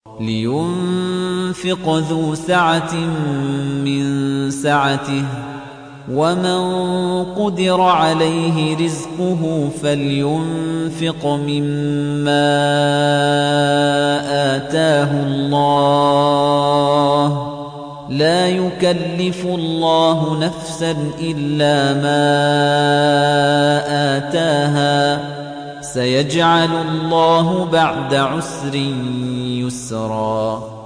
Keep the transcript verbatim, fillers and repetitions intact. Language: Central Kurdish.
لينفق ذو سعة من سعته ومن قدر عليه رزقه فلينفق مما آتاه الله لا يكلف الله نفسا إلا ما آتاها سيجعل الله بعد عسر يسرا